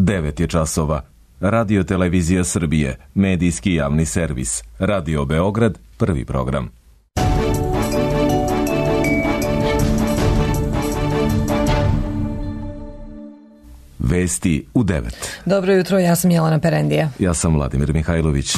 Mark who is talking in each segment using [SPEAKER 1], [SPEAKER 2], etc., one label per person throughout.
[SPEAKER 1] 9 je časova. Radio Televizija Srbije, medijski javni servis. Radio Beograd, prvi program. Vesti u 9.
[SPEAKER 2] Dobro jutro, ja sam Jelena Perendija.
[SPEAKER 1] Ja sam Vladimir Mihajlović.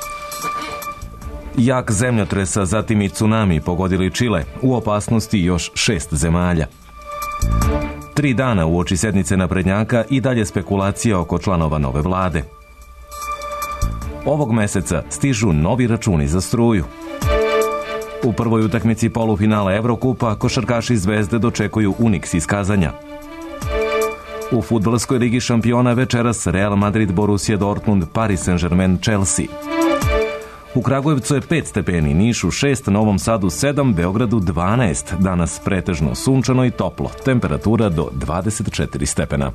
[SPEAKER 1] Jak zemljotres, a zatim i tsunami pogodili Čile, u opasnosti još 6 zemalja. 3 dana uoči sednice naprednjaka i dalje spekulacija oko članova nove vlade. Ovog meseca stižu novi računi za struju. U prvoj utakmici polufinala Evrokupa košarkaši Zvezde dočekuju Unix iz Kazanja. U fudbalskoj ligi šampiona večeras Real Madrid, Borussia Dortmund, Paris Saint-Germain, Chelsea. U Kragujevcu je 5 stepeni, Nišu 6, Novom Sadu 7, Beogradu 12. Danas pretežno sunčano i toplo. Temperatura do 24 stepena.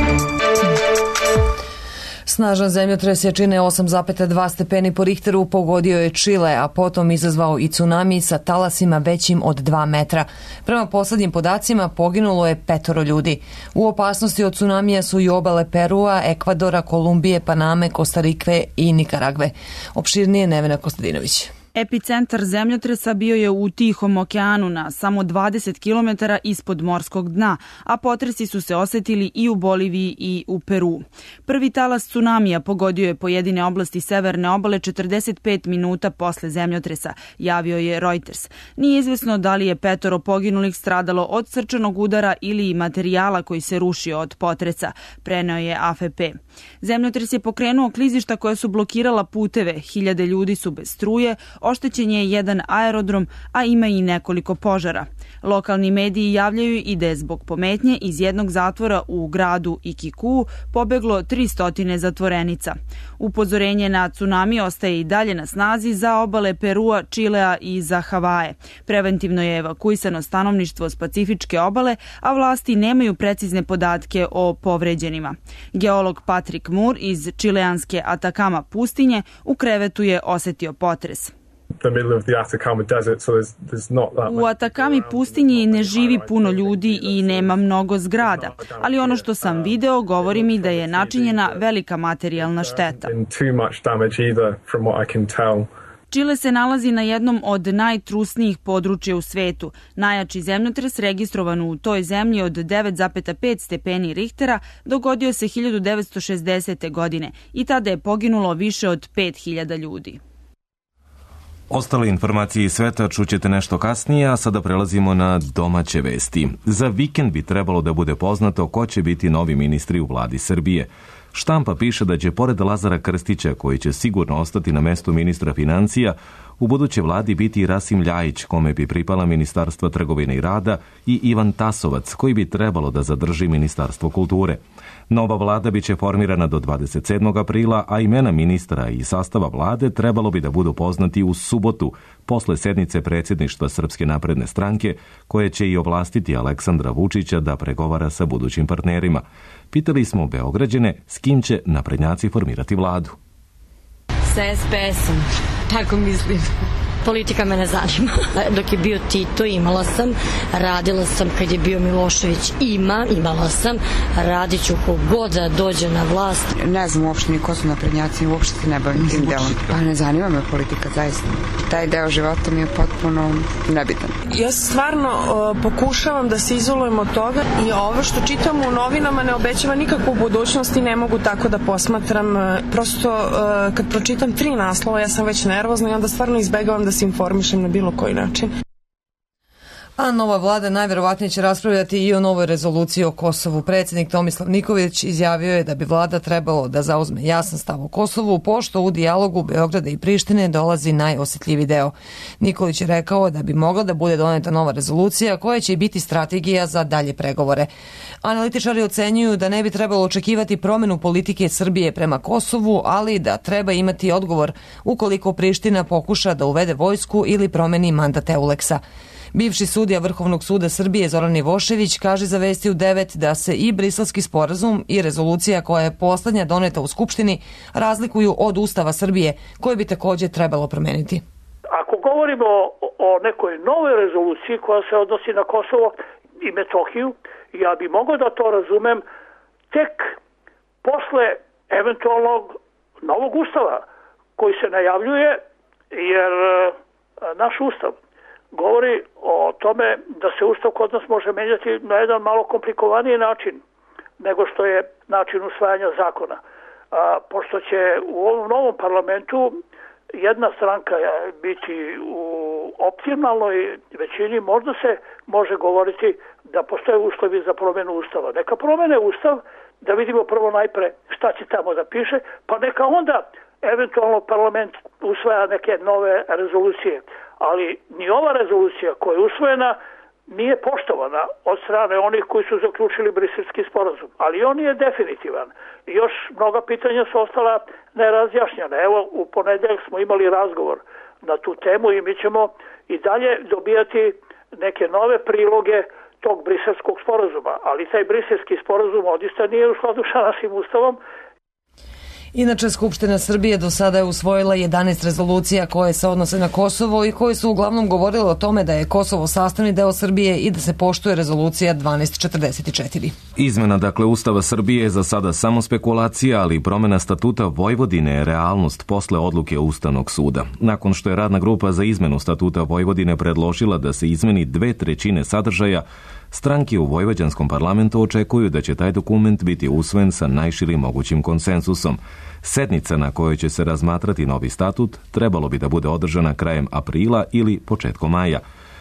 [SPEAKER 2] Snažan zemljotres jačine 8,2 stepeni po Richteru pogodio je Čile, a potom izazvao i tsunami sa talasima većim od 2 metra. Prema poslednjim podacima poginulo je 5 ljudi. U opasnosti od tsunamija su i obale Perua, Ekvadora, Kolumbije, Paname, Kostarikve i Nikaragve. Opširnije Nevena Kostadinović.
[SPEAKER 3] Epicentar zemljotresa bio je u Tihom okeanu na samo 20 km ispod morskog dna, a potresi su se osetili i u Boliviji i u Peru. Prvi talas tsunamija pogodio je pojedine oblasti severne obale 45 minuta posle zemljotresa, javio je Reuters. Nije izvesno da li je 5 poginulih stradalo od srčanog udara ili materijala koji se rušio od potresa, preneo je AFP. Zemljotres je pokrenuo klizišta koja su blokirala puteve, hiljade ljudi su bez struje, oštećen je jedan aerodrom, a ima i nekoliko požara. Lokalni mediji javljaju i da je zbog pometnje iz jednog zatvora u gradu Iquique pobeglo 300 zatvorenica. Upozorenje na tsunami ostaje i dalje na snazi za obale Perua, Čilea i za Havaje. Preventivno je evakuisano stanovništvo s Pacifičke obale, a vlasti nemaju precizne podatke o povređenima. Geolog Patrick Moore iz čileanske Atakama pustinje u krevetu je osetio potres. U Atakami pustinji ne živi puno ljudi i nema mnogo zgrada, ali ono što sam video govori mi da je načinjena velika materijalna šteta. Čile se nalazi na jednom od najtrusnijih područja u svetu. Najjači zemljotres registrovan u toj zemlji od 9,5 stepeni Richtera dogodio se 1960. godine i tada je poginulo više od 5.000 ljudi.
[SPEAKER 1] Ostale informacije iz sveta čućete nešto kasnije, a sada prelazimo na domaće vesti. Za vikend bi trebalo da bude poznato ko će biti novi ministri u vladi Srbije. Štampa piše da će pored Lazara Krstića, koji će sigurno ostati na mestu ministra financija, u budućoj vladi biti i Rasim Ljajić, kome bi pripala Ministarstva trgovine i rada, i Ivan Tasovac, koji bi trebalo da zadrži Ministarstvo kulture. Nova vlada biće formirana do 27. aprila, a imena ministra i sastava vlade trebalo bi da budu poznati u subotu, posle sednice predsjedništva Srpske napredne stranke, koje će i ovlastiti Aleksandra Vučića da pregovara sa budućim partnerima. Pitali smo Beograđane s kim će naprednjaci formirati vladu.
[SPEAKER 4] Sa SPS-om, tako mislim. Politika me ne zanima. Dok je bio Tito imala sam, radila sam kad je bio Milošević imala sam, radit ću kogod da dođe na vlast.
[SPEAKER 5] Ne znam uopšte ni ko su naprednjaci, uopšte se ne bavim tim delom. Pa ne zanima me politika, zaista. Taj deo života mi je potpuno nebitan.
[SPEAKER 6] Ja stvarno pokušavam da se izolujem od toga i ovo što čitam u novinama ne obećava nikakvu budućnost i ne mogu tako da posmatram. Prosto kad pročitam 3 naslova ja sam već nervozna i onda stvarno izbegavam da se informišem na bilo koji način.
[SPEAKER 2] A nova vlada najverovatnije će raspravljati i o novoj rezoluciji o Kosovu. Predsjednik Tomislav Nikolić izjavio je da bi vlada trebalo da zauzme jasan stav o Kosovu, pošto u dijalogu Beograda i Prištine dolazi najosjetljiviji deo. Nikolić je rekao da bi mogla da bude doneta nova rezolucija koja će biti strategija za dalje pregovore. Analitičari ocenjuju da ne bi trebalo očekivati promjenu politike Srbije prema Kosovu, ali da treba imati odgovor ukoliko Priština pokuša da uvede vojsku ili promeni mandat Euleksa. Bivši sudija Vrhovnog suda Srbije Zoran Ivošević kaže za Vesti u 9 da se i Briselski sporazum i rezolucija koja je poslednja doneta u Skupštini razlikuju od Ustava Srbije, koje bi također trebalo promeniti.
[SPEAKER 7] Ako govorimo o nekoj novoj rezoluciji koja se odnosi na Kosovo i Metohiju, ja bi mogao da to razumem tek posle eventualnog novog ustava koji se najavljuje, jer naš ustav govori o tome da se ustav kod nas može menjati na jedan malo komplikovaniji način nego što je način usvajanja zakona. Pošto će u ovom novom parlamentu jedna stranka biti u optimalnoj većini, možda se može govoriti da postoje uslovi za promjenu ustava. Neka promene ustav, da vidimo prvo najpre šta će tamo da piše, pa neka onda eventualno parlament usvaja neke nove rezolucije. Ali ni ova rezolucija koja je usvojena nije poštovana od strane onih koji su zaključili Briselski sporazum. Ali on je definitivan. Još mnoga pitanja su ostala nerazjašnjena. Evo, u ponedeljak smo imali razgovor na tu temu i mi ćemo i dalje dobijati neke nove priloge tog Briselskog sporazuma. Ali taj Briselski sporazum odista nije u skladu sa našim ustavom.
[SPEAKER 2] Inače, Skupština Srbije do sada je usvojila 11 rezolucija koje se odnose na Kosovo i koje su uglavnom govorile o tome da je Kosovo sastavni deo Srbije i da se poštuje rezolucija 1244.
[SPEAKER 1] Izmena, dakle, Ustava Srbije je za sada samo spekulacija, ali i promjena statuta Vojvodine je realnost posle odluke Ustavnog suda. Nakon što je radna grupa za izmenu statuta Vojvodine predložila da se izmeni 2/3 sadržaja, stranke u vojvođanskom parlamentu očekuju da će taj dokument biti usvojen sa najširim mogućim konsenzusom. Sednica na kojoj će se razmatrati novi statut trebalo bi da bude održana krajem aprila ili početkom maja.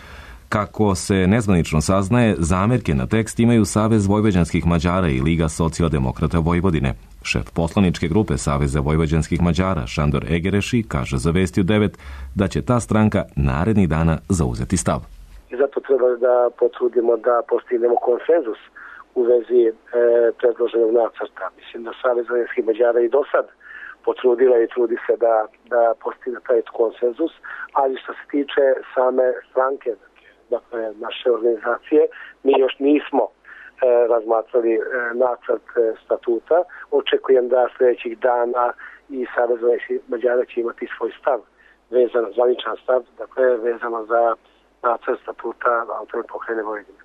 [SPEAKER 1] Kako se nezvanično saznaje, zamerke na tekst imaju Savez vojvođanskih Mađara i Liga socijaldemokrata Vojvodine. Šef poslaničke grupe Saveza vojvođanskih Mađara, Šandor Egereši, kaže za Vesti u 9 da će ta stranka narednih dana zauzeti stav.
[SPEAKER 8] I zato treba da potrudimo da postignemo konsenzus u vezi predloženog nacrta. Mislim da Savez vojvođanskih Mađara i do sad potrudila i trudi se da postigne taj konsenzus, ali što se tiče same stranke, dakle naše organizacije, mi još nismo razmatrali nacrt statuta. Očekujem da sljedećih dana i Savez vojvođanskih Mađara će imati svoj stav, vezano, zvaničan stav, dakle vezano za nacrt statuta Autonomne pokrajine Vojvodine.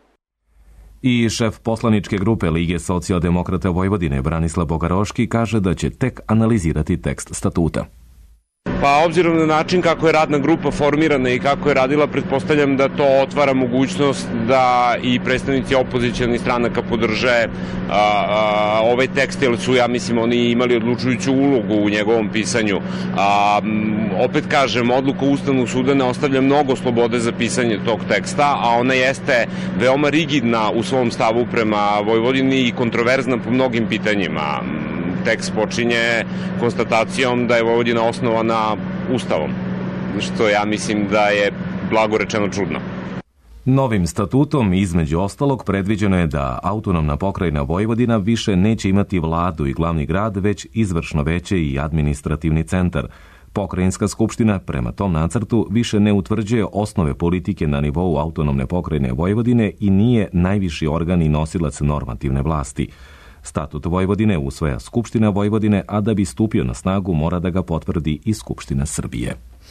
[SPEAKER 1] I šef poslaničke grupe Lige socijaldemokrata Vojvodine Branislav Bogaroški kaže da će tek analizirati tekst statuta.
[SPEAKER 9] Pa obzirom na način kako je radna grupa formirana i kako je radila, pretpostavljam da to otvara mogućnost da i predstavnici opozicionih stranaka podrže ovaj tekst, jer su, ja mislim, oni imali odlučujuću ulogu u njegovom pisanju. Opet kažem, odluka Ustavnog suda ne ostavlja mnogo slobode za pisanje tog teksta, a ona jeste veoma rigidna u svom stavu prema Vojvodini i kontroverzna po mnogim pitanjima. Tekst počinje konstatacijom da je Vojvodina osnovana Ustavom, što ja mislim da je blago rečeno čudno.
[SPEAKER 1] Novim statutom, između ostalog, predviđeno je da autonomna pokrajina Vojvodina više neće imati vladu i glavni grad, već izvršno veće i administrativni centar. Pokrajinska skupština prema tom nacrtu više ne utvrđuje osnove politike na nivou autonomne pokrajine Vojvodine i nije najviši organ i nosilac normativne vlasti. Statut Vojvodine usvaja Skupština Vojvodine, a da bi stupio na snagu mora da ga potvrdi i Skupština Srbije.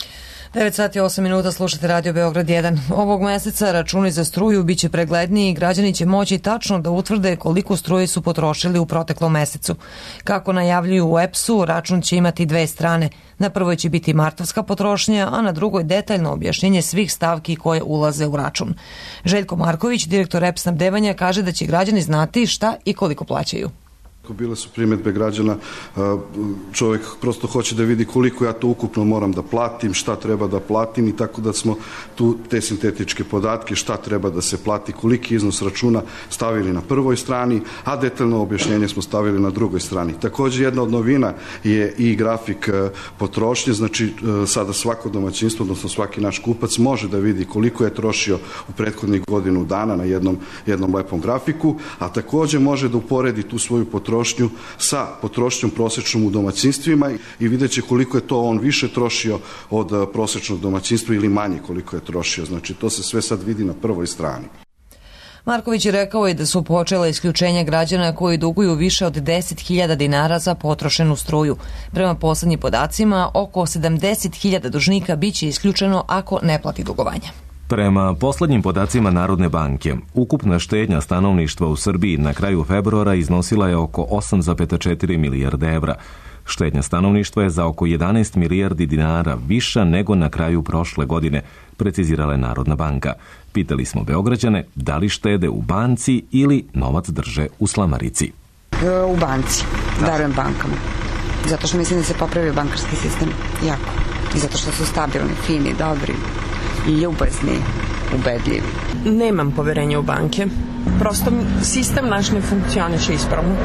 [SPEAKER 2] 9 sati 8 minuta, slušate Radio Beograd 1. Ovog meseca računi za struju biće pregledniji i građani će moći tačno da utvrde koliko struje su potrošili u proteklom mesecu. Kako najavljuju u EPS-u, račun će imati dve strane. Na prvoj će biti martovska potrošnja, a na drugoj detaljno objašnjenje svih stavki koje ulaze u račun. Željko Marković, direktor EPS snabdevanja, kaže da će građani znati šta i koliko plaćaju.
[SPEAKER 10] Bile su primjedbe građana, čovjek prosto hoće da vidi koliko ja to ukupno moram da platim, šta treba da platim, i tako da smo tu te sintetičke podatke, šta treba da se plati, koliki iznos računa stavili na prvoj strani, a detaljno objašnjenje smo stavili na drugoj strani. Također jedna od novina je i grafik potrošnje, znači sada svako domaćinstvo, odnosno svaki naš kupac može da vidi koliko je trošio u prethodnih godinu dana na jednom lepom grafiku, a također može da uporedi tu svoju potrošnju sa potrošnjom prosječnom u domaćinstvima i vidjet će koliko je to on više trošio od prosječnog domaćinstva ili manje koliko je trošio. Znači to se sve sad vidi na prvoj strani.
[SPEAKER 2] Marković je rekao i da su počela isključenja građana koji duguju više od 10.000 dinara za potrošenu struju. Prema poslednjim podacima, oko 70.000 dužnika biće isključeno ako ne plati dugovanja.
[SPEAKER 1] Prema poslednjim podacima Narodne banke, ukupna štednja stanovništva u Srbiji na kraju februara iznosila je oko 8,4 milijarde evra. Štednja stanovništva je za oko 11 milijardi dinara viša nego na kraju prošle godine, precizirala je Narodna banka. Pitali smo Beograđane da li štede u banci ili novac drže u slamarici.
[SPEAKER 5] U banci. Darujem bankama. Zato što mislim da se popravio bankarski sistem jako. I zato što su stabilni, fini, dobri, ljubazni, ubedljivi.
[SPEAKER 6] Nemam poverenja u banke. Prosto sistem naš ne funkcioniše ispravno.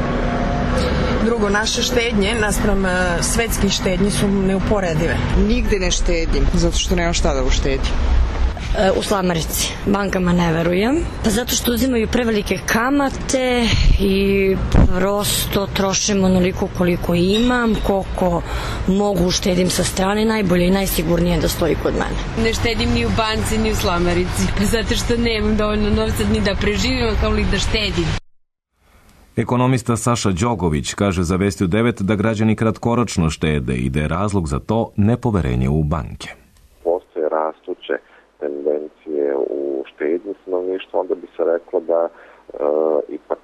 [SPEAKER 6] Drugo, naše štednje naspram svetskih štednji su neuporedive.
[SPEAKER 11] Nigde ne štedim, zato što nemam šta da uštedim.
[SPEAKER 4] U slamarici. Bankama ne verujem. Pa zato što uzimaju prevelike kamate i prosto trošim onoliko koliko imam, koliko mogu uštedim sa strane, najbolje i najsigurnije da stoji kod mene.
[SPEAKER 12] Ne štedim ni u banci, ni u slamarici, zato što nemam dovoljno novca ni da preživim, kao li da štedim.
[SPEAKER 1] Ekonomista Saša Đogović kaže za Vesti u 9 da građani kratkoročno štede i da je razlog za to nepoverenje u banke.
[SPEAKER 13] Postoje rastuće tendencije u štednji stanovništva, onda bi se reklo da ipak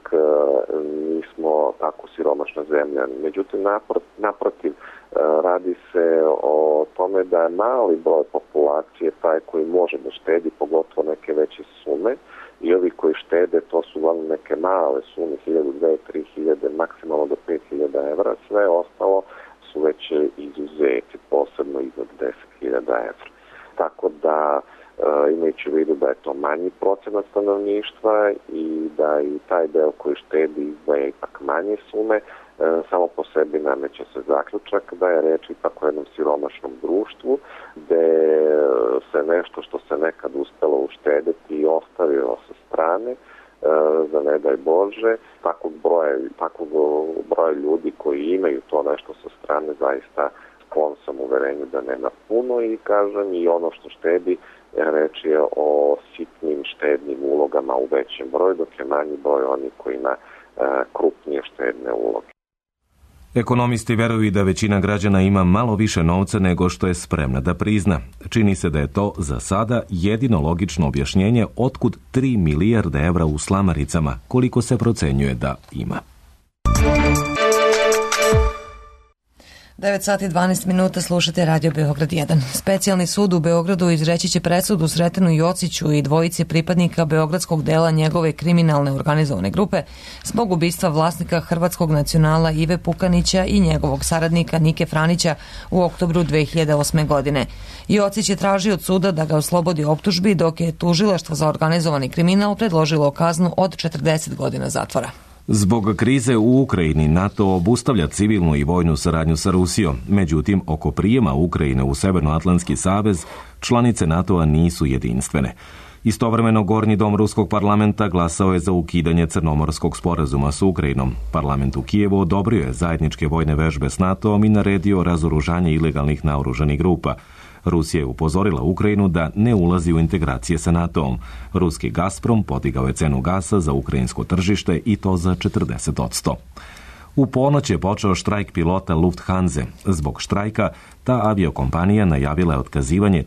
[SPEAKER 13] nismo tako siromašna zemlja. Međutim, naprotiv, radi se o tome da je mali broj populacije taj koji može da štedi, pogotovo neke veće sume, i ovi koji štede, to su uglavnom neke male sume, 1000, 2000, 3000, maksimalno do 5000 evra, sve ostalo su već izuzeti, posebno iznad 10.000 evra. Tako da, imajući u vidu da je to manji procenat stanovništva i da i taj deo koji štedi izdvaja ipak manje sume, samo po sebi nameće se zaključak da je reč ipak o jednom siromašnom društvu, gde se nešto što se nekad uspelo uštedeti i ostavilo sa strane, za ne daj Bože, takvog broja ljudi koji imaju to nešto sa strane, zaista sklon sam uverenju da nema puno i kažem i ono što štedi, reč je o sitnim štednim ulogama u većem broju, dok je manji broj onih koji ima krupnije štedne uloge.
[SPEAKER 1] Ekonomisti veruju da većina građana ima malo više novca nego što je spremna da prizna. Čini se da je to za sada jedino logično objašnjenje otkud 3 milijarde evra u slamaricama, koliko se procenjuje da ima.
[SPEAKER 2] 9 sati 12 minuta, slušate Radio Beograd 1. Specijalni sud u Beogradu izreći će presudu Sretenu Jociću i dvojici pripadnika beogradskog dela njegove kriminalne organizovane grupe zbog ubistva vlasnika hrvatskog nacionala Ive Pukanića i njegovog saradnika Nike Franića u oktobru 2008. godine. Jocić je tražio od suda da ga oslobodi optužbi, dok je tužilaštvo za organizovani kriminal predložilo kaznu od 40 godina zatvora.
[SPEAKER 1] Zbog krize u Ukrajini NATO obustavlja civilnu i vojnu saradnju sa Rusijom. Međutim, oko prijema Ukrajine u Severnoatlantski savez, članice NATO-a nisu jedinstvene. Istovremeno, Gornji dom Ruskog parlamenta glasao je za ukidanje Crnomorskog sporazuma s Ukrajinom. Parlament u Kijevu odobrio je zajedničke vojne vežbe s NATO-om i naredio razoružanje ilegalnih naoružanih grupa. Rusija je upozorila Ukrajinu da ne ulazi u integracije sa NATO-om. Ruski Gazprom podigao je cenu gasa za ukrajinsko tržište i to za 40%. U ponoć je počeo štrajk pilota Lufthanse. Zbog štrajka ta aviokompanija najavila je otkazivanje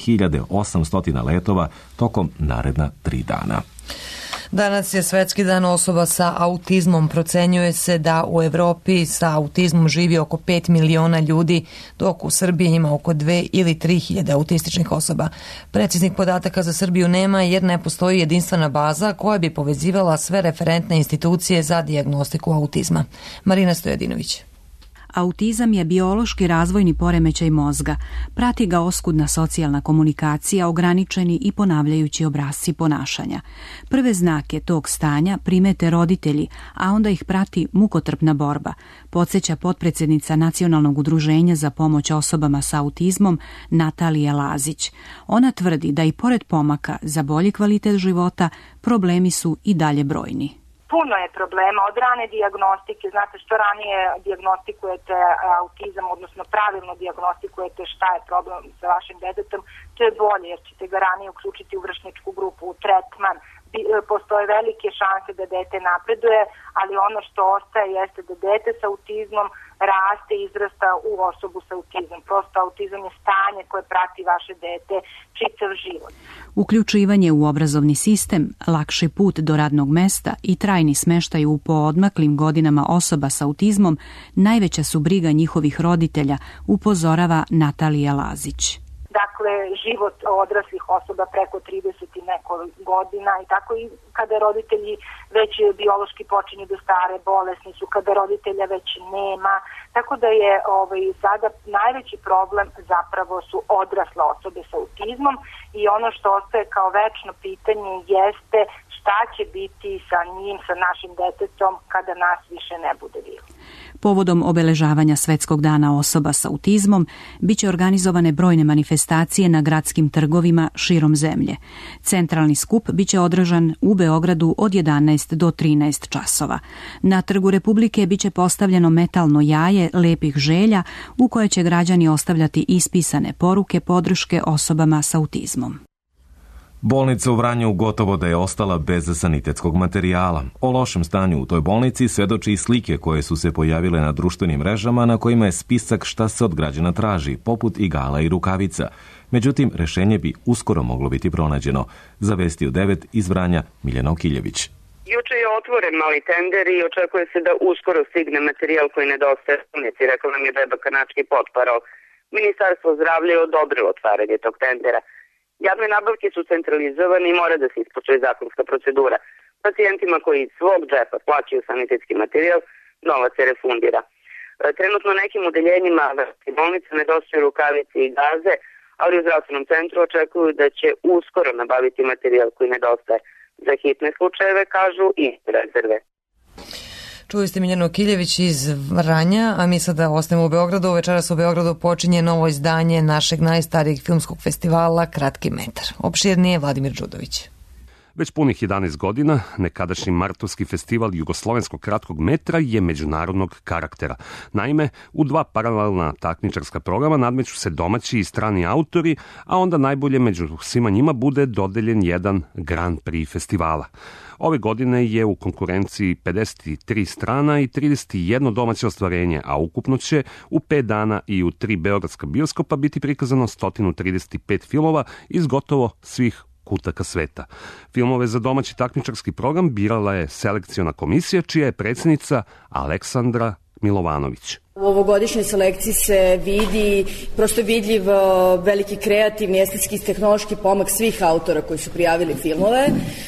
[SPEAKER 1] 3800 letova tokom naredna 3 dana.
[SPEAKER 2] Danas je Svetski dan osoba sa autizmom. Procenjuje se da u Evropi sa autizmom živi oko 5 miliona ljudi, dok u Srbiji ima oko 2 ili 3 hiljade autističnih osoba. Preciznih podataka za Srbiju nema jer ne postoji jedinstvena baza koja bi povezivala sve referentne institucije za dijagnostiku autizma. Marina Stojadinović.
[SPEAKER 14] Autizam je biološki razvojni poremećaj mozga. Prati ga oskudna socijalna komunikacija, ograničeni i ponavljajući obrasci ponašanja. Prve znake tog stanja primete roditelji, a onda ih prati mukotrpna borba, podsjeća potpredsjednica Nacionalnog udruženja za pomoć osobama sa autizmom Natalija Lazić. Ona tvrdi da i pored pomaka za bolji kvalitet života, problemi su i dalje brojni.
[SPEAKER 15] Puno je problema od rane dijagnostike, znate što ranije dijagnostikujete autizam, odnosno pravilno dijagnostikujete šta je problem sa vašim detetom, to je bolje jer ćete ga ranije uključiti u vršnjačku grupu, u tretman, postoje velike šanse da dete napreduje, ali ono što ostaje jeste da dete sa autizmom raste i izrasta u osobu sa autizmom. Prosto autizam je stanje koje prati vaše dete čitav život.
[SPEAKER 14] Uključivanje u obrazovni sistem, lakši put do radnog mesta i trajni smeštaj u poodmaklim godinama osoba sa autizmom najveća su briga njihovih roditelja, upozorava Natalija Lazić.
[SPEAKER 15] Dakle, život odraslih osoba preko 30 i nekoliko godina i tako i kada roditelji već biološki počinju da stare, bolesni su, kada roditelja već nema. Tako da je sada najveći problem zapravo su odrasle osobe sa autizmom i ono što ostaje kao večno pitanje jeste šta će biti sa njim, sa našim detetom kada nas više ne bude bilo.
[SPEAKER 14] Povodom obeležavanja Svetskog dana osoba sa autizmom biće organizovane brojne manifestacije na gradskim trgovima širom zemlje. Centralni skup biće održan u Beogradu od 11 do 13 časova. Na Trgu Republike biće postavljeno metalno jaje lepih želja u koje će građani ostavljati ispisane poruke podrške osobama sa autizmom.
[SPEAKER 1] Bolnica u Vranju gotovo da je ostala bez sanitetskog materijala. O lošem stanju u toj bolnici svedoči i slike koje su se pojavile na društvenim mrežama na kojima je spisak šta se od građana traži, poput igala i rukavica. Međutim, rešenje bi uskoro moglo biti pronađeno. Za Vesti u 9 iz Vranja Miljana Okiljević.
[SPEAKER 16] Juče je otvoren mali tender i očekuje se da uskoro stigne materijal koji nedostaje bolnici, rekla nam je Beba Kanački potparol. Ministarstvo zdravlja je odobrilo otvaranje tog tendera. Javne nabavke su centralizovane i mora da se ispoštuje zakonska procedura. Pacijentima koji iz svog džepa plaćaju sanitetski materijal, novac se refundira. Trenutno nekim udeljenjima bolnice nedostaju rukavice i gaze, ali u zdravstvenom centru očekuju da će uskoro nabaviti materijal koji nedostaje. Za hitne slučajeve kažu i rezerve.
[SPEAKER 2] Čuli ste Miljanu Okiljević iz Vranja, a mi sada ostajemo u Beogradu. Večeras u Beogradu počinje novo izdanje našeg najstarijeg filmskog festivala Kratki metar. Opširnije Vladimir Đudović.
[SPEAKER 17] Već punih 11 godina nekadašnji Martovski festival jugoslovenskog kratkog metra je međunarodnog karaktera. Naime, u 2 paralelna takmičarska programa nadmeću se domaći i strani autori, a onda najbolje među svima njima bude dodeljen jedan Grand Prix festivala. Ove godine je u konkurenciji 53 strana i 31 domaće ostvarenje, a ukupno će u 5 dana i u 3 beogradska bioskopa biti prikazano 135 filmova iz gotovo svih kutaka sveta. Filmove za domaći takmičarski program birala je selekciona komisija, čija je predsjednica Aleksandra Milovanović.
[SPEAKER 18] U ovogodišnjoj selekciji se vidi, prosto vidljiv veliki kreativni, estetski i tehnološki pomak svih autora koji su prijavili filmove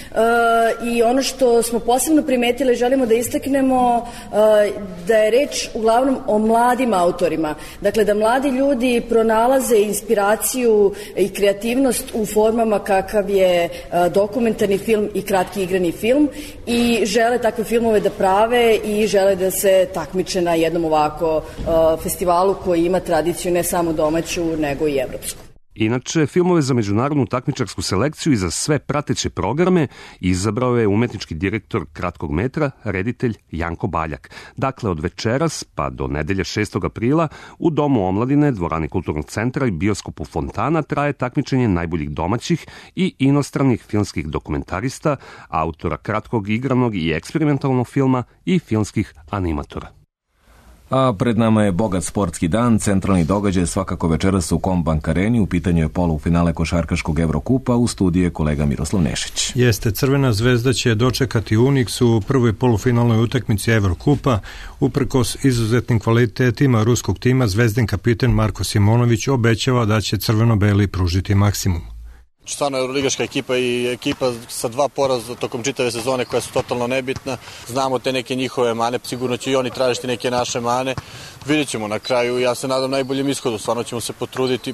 [SPEAKER 18] i ono što smo posebno primetili, želimo da istaknemo da je reč uglavnom o mladim autorima. Dakle, da mladi ljudi pronalaze inspiraciju i kreativnost u formama kakav je dokumentarni film i kratki igrani film i žele takve filmove da prave i žele da se takmiče na jednom ovako festivalu koji ima tradiciju ne samo domaću, nego i evropsku.
[SPEAKER 17] Inače, filmove za međunarodnu takmičarsku selekciju i za sve prateće programe izabrao je umetnički direktor kratkog metra, reditelj Janko Baljak. Dakle, od večeras pa do nedelje 6. aprila u Domu omladine, dvorani Kulturnog centra i bioskopu Fontana traje takmičenje najboljih domaćih i inostranih filmskih dokumentarista, autora kratkog igranog i eksperimentalnog filma i filmskih animatora.
[SPEAKER 1] A pred nama je bogat sportski dan, centralni događaj svakako večeras u Kombank Areni, u pitanju je polufinale košarkaškog Evrokupa, u studiju je kolega Miroslav Nešić.
[SPEAKER 19] Jeste, Crvena zvezda će dočekati Unix u prvoj polufinalnoj utakmici Evrokupa, uprkos izuzetnim kvalitetima ruskog tima, zvezdin kapiten Marko Simonović obećava da će crveno-beli pružiti maksimum.
[SPEAKER 20] Stvarno euroligaška ekipa i ekipa sa 2 poraza tokom čitave sezone koja su totalno nebitna. Znamo te neke njihove mane, sigurno će i oni tražiti neke naše mane. Vidjet ćemo na kraju, ja se nadam najboljem ishodu, stvarno ćemo se potruditi.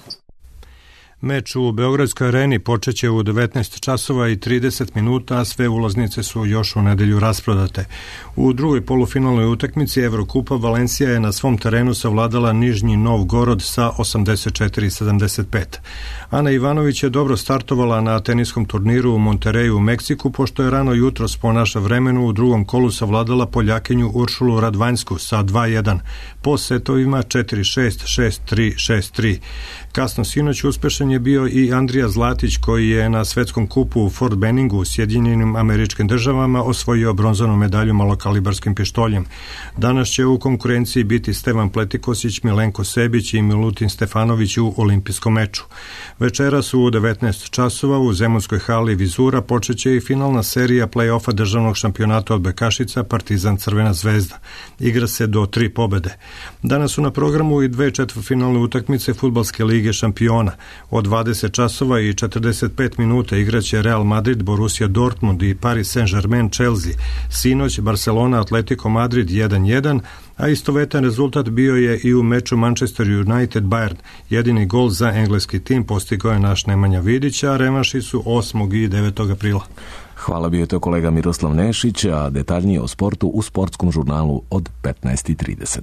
[SPEAKER 19] Meč u Beogradskoj areni počeće u 19 časova i 30 minuta, a sve ulaznice su još u nedelju rasprodate. U drugoj polufinalnoj utakmici Evrokupa Valencija je na svom terenu savladala Nižnji Novgorod sa 84-75. Ana Ivanović je dobro startovala na teniskom turniru u Montereju u Meksiku, pošto je rano jutros po našem vremenu u drugom kolu savladala Poljakinju Uršulu Radvanjsku sa 2-1, po setovima 4-6, 6-3, 6-3. Kasno sinoć uspešan je bio i Andrija Zlatić, koji je na svetskom kupu u Fort Benningu u Sjedinjenim Američkim Državama osvojio bronzanu medalju malokalibarskim pištoljem. Danas će u konkurenciji biti Stevan Pletikosić, Milenko Sebić i Milutin Stefanović u olimpijskom meču. Večeras u 19 časova u Zemunskoj hali Vizura počeće i finalna serija play-offa državnog šampionata odbojkašica Partizan Crvena zvezda. Igra se do 3 pobede. Danas su na programu i 2 četvrtfinalne utakmice Fudbalske lige šampiona. Od 20 časova i 45 minuta igraće Real Madrid, Borussia Dortmund i Paris Saint-Germain Chelsea. Sinoć Barcelona Atletico Madrid 1-1, a istovetan rezultat bio je i u meču Manchester United Bayern. Jedini gol za engleski tim postigao je naš Nemanja Vidić, a revanši su 8. i 9. aprila.
[SPEAKER 1] Hvala, bio je to kolega Miroslav Nešić, a detaljnije o sportu u sportskom žurnalu od 15:30.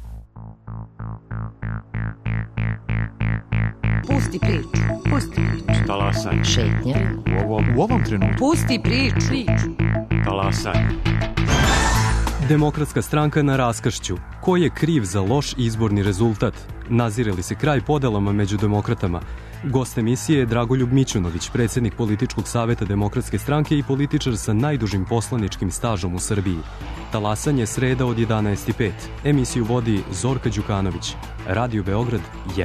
[SPEAKER 21] Pusti priču, pusti priču.
[SPEAKER 22] Talasaj.
[SPEAKER 21] Šetnja.
[SPEAKER 22] U ovom trenutku.
[SPEAKER 21] Pusti priču.
[SPEAKER 22] Talasaj.
[SPEAKER 23] Demokratska stranka na raskršću. Ko je kriv za loš izborni rezultat? Nazire li se kraj podelama među demokratama? Gost emisije je Dragoljub Mićunović, predsjednik političkog saveta Demokratske stranke i političar sa najdužim poslaničkim stažom u Srbiji. Talasanje sreda od 11:05. Emisiju vodi Zorka Đukanović. Radio Beograd 1.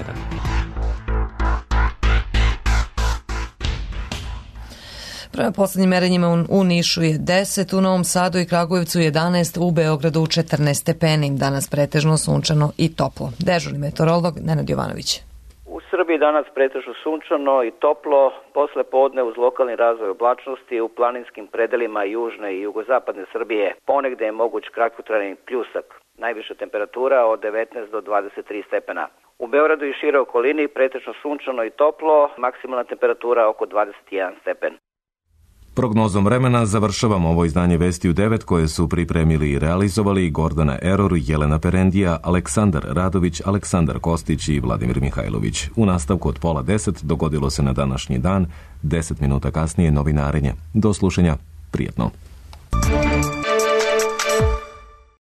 [SPEAKER 2] Prema poslednjim merenjima u Nišu je 10, u Novom Sadu i Kragujevcu 11, u Beogradu 14 stepeni. Danas pretežno sunčano i toplo. Dežurni meteorolog Nenad Jovanović.
[SPEAKER 24] U Srbiji danas pretežno sunčano i toplo, posle podne uz lokalni razvoj oblačnosti u planinskim predelima južne i jugozapadne Srbije. Ponegde je moguć kratkotrajni pljusak. Najviša temperatura od 19 do 23 stepena. U Beogradu i šire okolini pretežno sunčano i toplo, maksimalna temperatura oko 21 stepen.
[SPEAKER 1] Prognozom vremena završavamo ovo izdanje Vesti u 9 koje su pripremili i realizovali Gordana Eror, Jelena Perendija, Aleksandar Radović, Aleksandar Kostić i Vladimir Mihajlović. U nastavku od 9:30 dogodilo se na današnji dan, 10 minuta kasnije novinarenje. Do slušanja, prijetno.